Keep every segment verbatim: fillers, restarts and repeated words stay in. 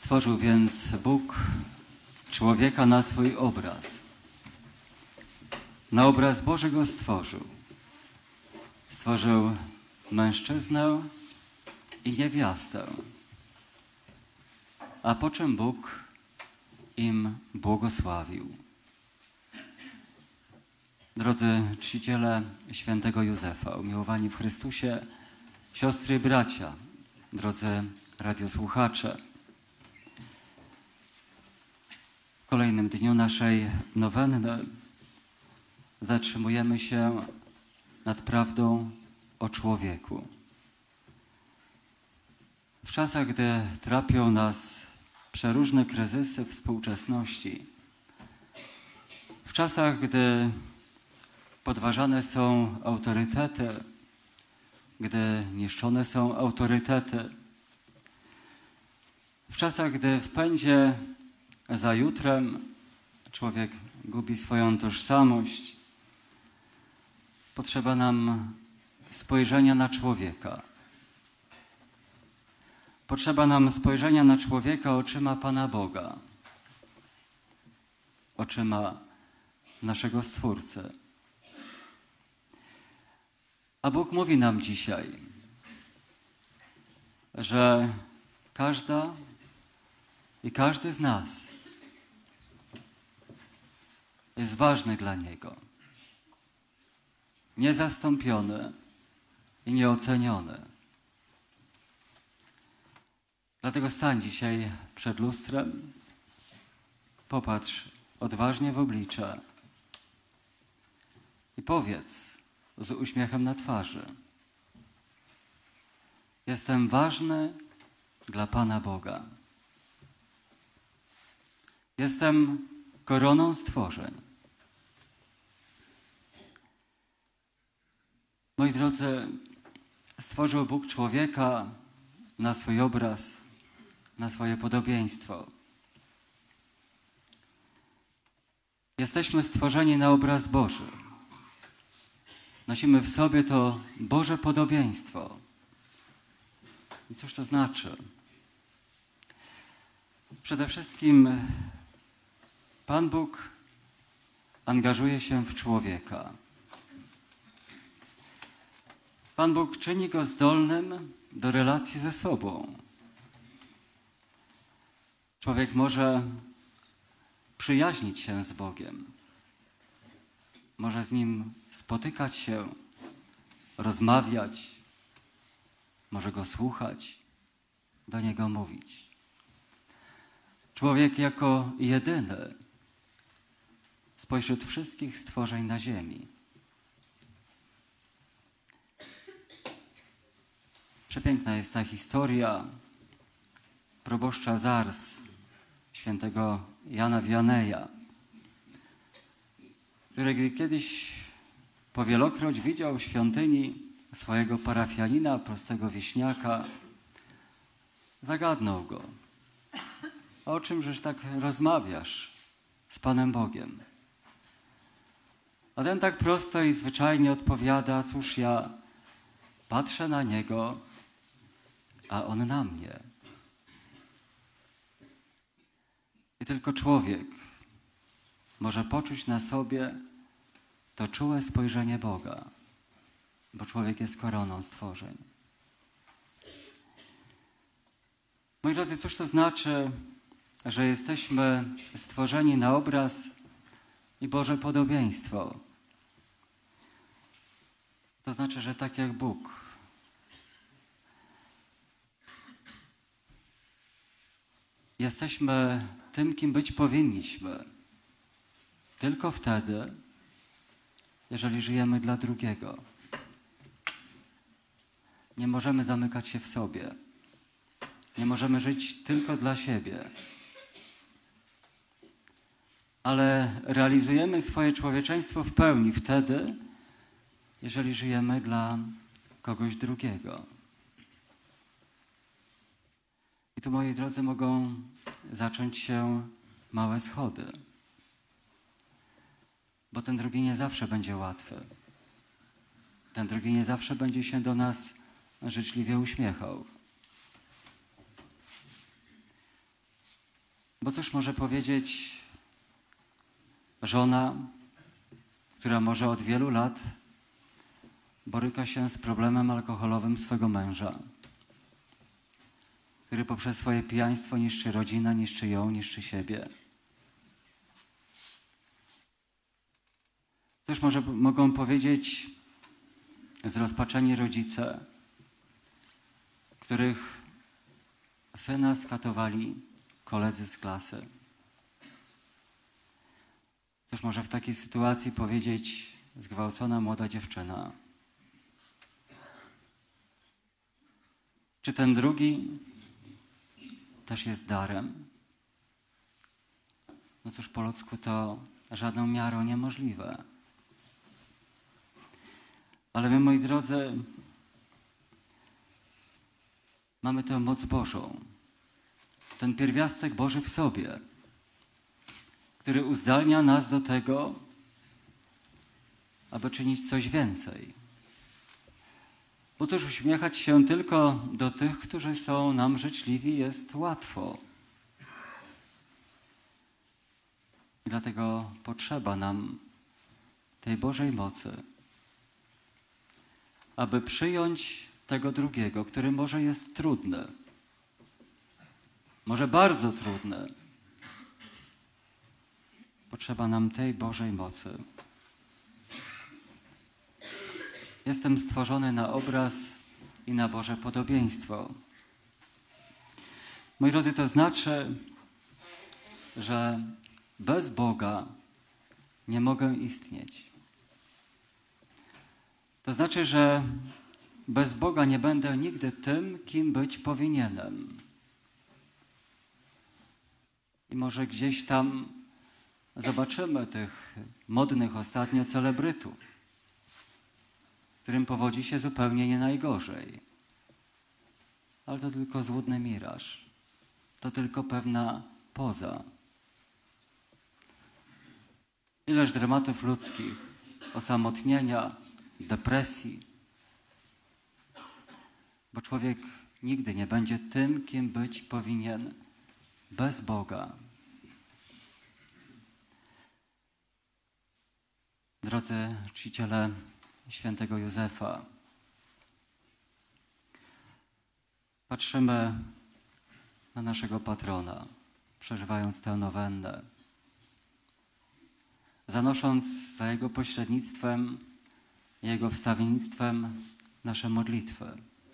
Stworzył więc Bóg człowieka na swój obraz. Na obraz Boży go stworzył. Stworzył mężczyznę i niewiastę. A po czym Bóg im błogosławił. Drodzy czciciele świętego Józefa, umiłowani w Chrystusie, siostry i bracia, drodzy radiosłuchacze, w kolejnym dniu naszej nowenny zatrzymujemy się nad prawdą o człowieku. W czasach, gdy trapią nas przeróżne kryzysy współczesności, w czasach, gdy podważane są autorytety, gdy niszczone są autorytety, w czasach, gdy w pędzie za jutrem człowiek gubi swoją tożsamość, potrzeba nam spojrzenia na człowieka. Potrzeba nam spojrzenia na człowieka oczyma Pana Boga, oczyma naszego Stwórcy. A Bóg mówi nam dzisiaj, że każda i każdy z nas jest ważny dla Niego, niezastąpiony i nieoceniony. Dlatego stań dzisiaj przed lustrem, popatrz odważnie w oblicze i powiedz z uśmiechem na twarzy: jestem ważny dla Pana Boga. Jestem koroną stworzeń. Moi drodzy, stworzył Bóg człowieka na swój obraz, na swoje podobieństwo. Jesteśmy stworzeni na obraz Boży. Nosimy w sobie to Boże podobieństwo. I cóż to znaczy? Przede wszystkim Pan Bóg angażuje się w człowieka. Pan Bóg czyni go zdolnym do relacji ze sobą. Człowiek może przyjaźnić się z Bogiem. Może z Nim spotykać się, rozmawiać, może Go słuchać, do Niego mówić. Człowiek jako jedyny spośród wszystkich stworzeń na ziemi. Przepiękna jest ta historia proboszcza z Ars, świętego Jana Wianeja, który kiedyś powielokroć widział w świątyni swojego parafianina, prostego wieśniaka, zagadnął go: o czymżeś tak rozmawiasz z Panem Bogiem? A ten tak prosto i zwyczajnie odpowiada: cóż, ja patrzę na Niego, a On na mnie. I tylko człowiek może poczuć na sobie to czułe spojrzenie Boga, bo człowiek jest koroną stworzeń. Moi drodzy, cóż to znaczy, że jesteśmy stworzeni na obraz i Boże podobieństwo? To znaczy, że tak jak Bóg jesteśmy tym, kim być powinniśmy, tylko wtedy, jeżeli żyjemy dla drugiego. Nie możemy zamykać się w sobie. Nie możemy żyć tylko dla siebie. Ale realizujemy swoje człowieczeństwo w pełni wtedy, jeżeli żyjemy dla kogoś drugiego. I tu, moi drodzy, mogą zacząć się małe schody. Bo ten drugi nie zawsze będzie łatwy. Ten drugi nie zawsze będzie się do nas życzliwie uśmiechał. Bo cóż może powiedzieć żona, która może od wielu lat boryka się z problemem alkoholowym swego męża, który poprzez swoje pijaństwo niszczy rodzinę, niszczy ją, niszczy siebie. Cóż może mogą powiedzieć zrozpaczeni rodzice, których syna skatowali koledzy z klasy. Cóż może w takiej sytuacji powiedzieć zgwałcona młoda dziewczyna? Czy ten drugi też jest darem? No cóż, po ludzku to żadną miarą niemożliwe. Ale my, moi drodzy, mamy tę moc Bożą, ten pierwiastek Boży w sobie, który uzdalnia nas do tego, aby czynić coś więcej. Bo cóż, uśmiechać się tylko do tych, którzy są nam życzliwi, jest łatwo. I dlatego potrzeba nam tej Bożej mocy, aby przyjąć tego drugiego, który może jest trudny, może bardzo trudny. Potrzeba nam tej Bożej mocy. Jestem stworzony na obraz i na Boże podobieństwo. Moi drodzy, to znaczy, że bez Boga nie mogę istnieć. To znaczy, że bez Boga nie będę nigdy tym, kim być powinienem. I może gdzieś tam zobaczymy tych modnych ostatnio celebrytów, którym powodzi się zupełnie nie najgorzej. Ale to tylko złudny miraż. To tylko pewna poza. Ileż dramatów ludzkich, osamotnienia, depresji. Bo człowiek nigdy nie będzie tym, kim być powinien bez Boga. Drodzy czciciele świętego Józefa, patrzymy na naszego patrona, przeżywając tę nowennę, zanosząc za jego pośrednictwem, jego wstawiennictwem nasze modlitwy.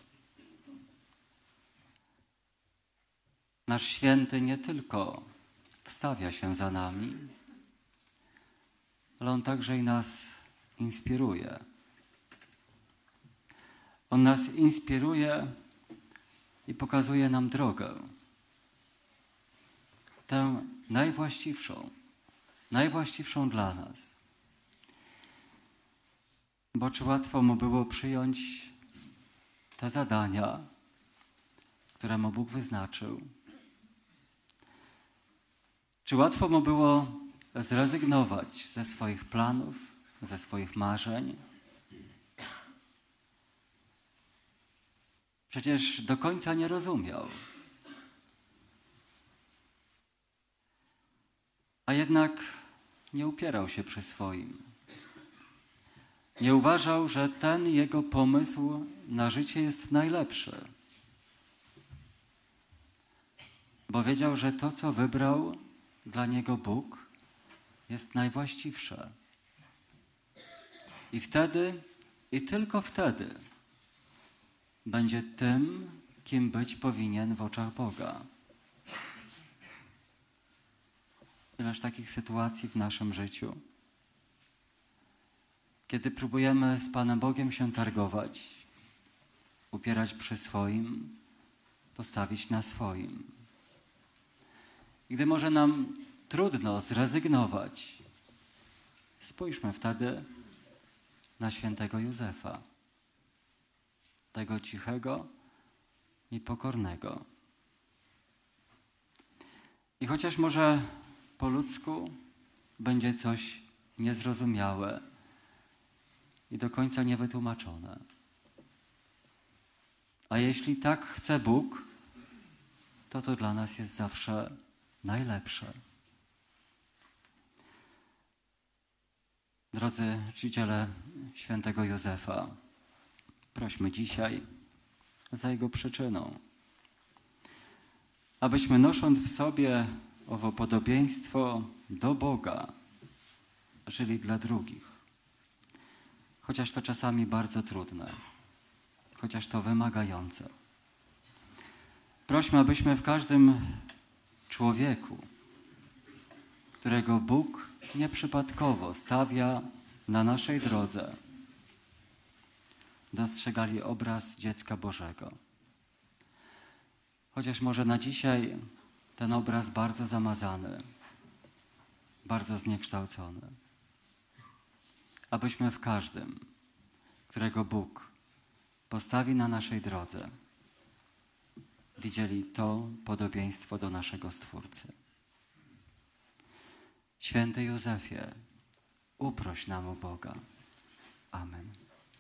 Nasz święty nie tylko wstawia się za nami, ale on także i nas inspiruje. On nas inspiruje i pokazuje nam drogę. Tę najwłaściwszą, najwłaściwszą dla nas. Bo czy łatwo mu było przyjąć te zadania, które mu Bóg wyznaczył? Czy łatwo mu było zrezygnować ze swoich planów, ze swoich marzeń? Przecież do końca nie rozumiał. A jednak nie upierał się przy swoim. Nie uważał, że ten jego pomysł na życie jest najlepszy. Bo wiedział, że to, co wybrał dla niego Bóg, jest najwłaściwsze. I wtedy, i tylko wtedy będzie tym, kim być powinien w oczach Boga. Ileż takich sytuacji w naszym życiu, kiedy próbujemy z Panem Bogiem się targować, upierać przy swoim, postawić na swoim. I gdy może nam trudno zrezygnować, spójrzmy wtedy na świętego Józefa, tego cichego i pokornego. I chociaż może po ludzku będzie coś niezrozumiałe i do końca niewytłumaczone. A jeśli tak chce Bóg, to to dla nas jest zawsze najlepsze. Drodzy czciciele świętego Józefa, prośmy dzisiaj za jego przyczyną, abyśmy nosząc w sobie owo podobieństwo do Boga, żyli dla drugich. Chociaż to czasami bardzo trudne, chociaż to wymagające. Prośmy, abyśmy w każdym człowieku, którego Bóg nieprzypadkowo stawia na naszej drodze, dostrzegali obraz dziecka Bożego. Chociaż może na dzisiaj ten obraz bardzo zamazany, bardzo zniekształcony. Abyśmy w każdym, którego Bóg postawi na naszej drodze, widzieli to podobieństwo do naszego Stwórcy. Święty Józefie, uproś nam u Boga. Amen.